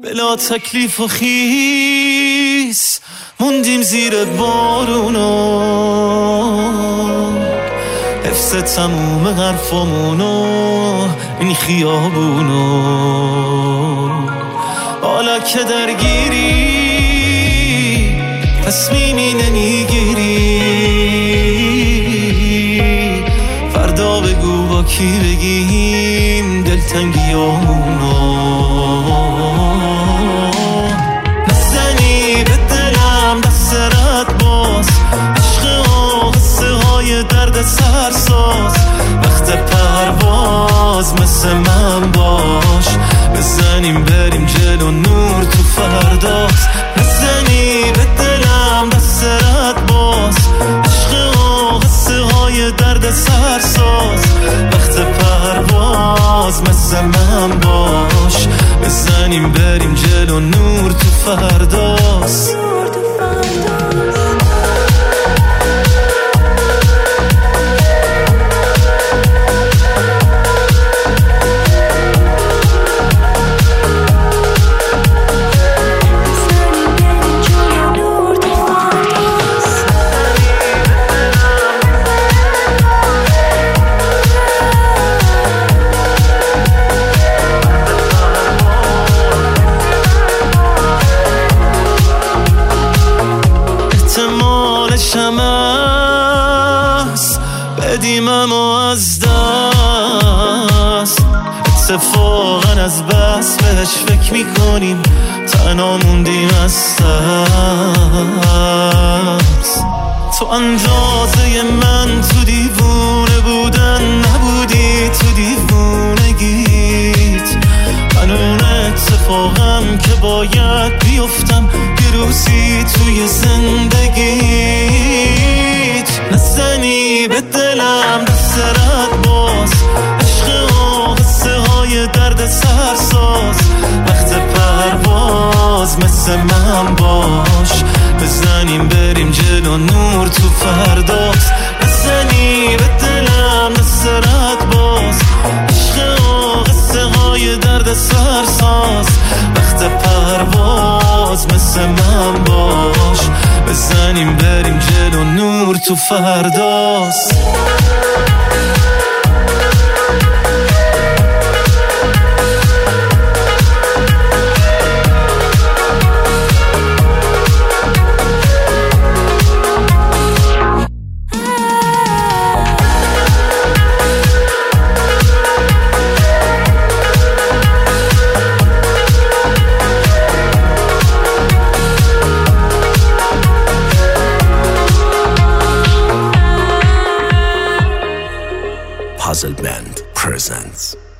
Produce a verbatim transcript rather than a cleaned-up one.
بلا تکلیف و خیس موندیم زیر بارونا، حفظ تموم حرفامونو این خیابونو، حالا که درگیری تصمیمی نمیگیری، فردا بگو با کی بگیم دلتنگیامونو، نزنی به دلم دست رد باز، عشق و قصه های درد سرساز، وقت پرواز مثل من باش، بزنیم بریم جلو نور تو فرداست، نزنی به دلم دست رد باز، عشق و قصه های درد سرساز، وقت پرواز مثل من باش، بزنیم بریم جلو نور تو فرداست. شمس بدیم اما از دست، اتفاقا از بس بهش فکر میکنیم تنها موندیم از ترس، تو اندازه من تو دیوونه بودن نبودی، تو دیوونگیت من اون اتفاقم که باید بیفتم یه روزی توی زندگیت، نزنی به دلم دست رد باز، عشق و قصه های درد سرساز، وقت پرواز مثل من باش، بزنیم بریم جلو نور تو فرداست، نزنی به دلم دست رد باز، عشق و قصه های درد سرساز، وقت پرواز مثل من باش، بزنیم بریم جلو نور تو فرداست. Puzzle Band presents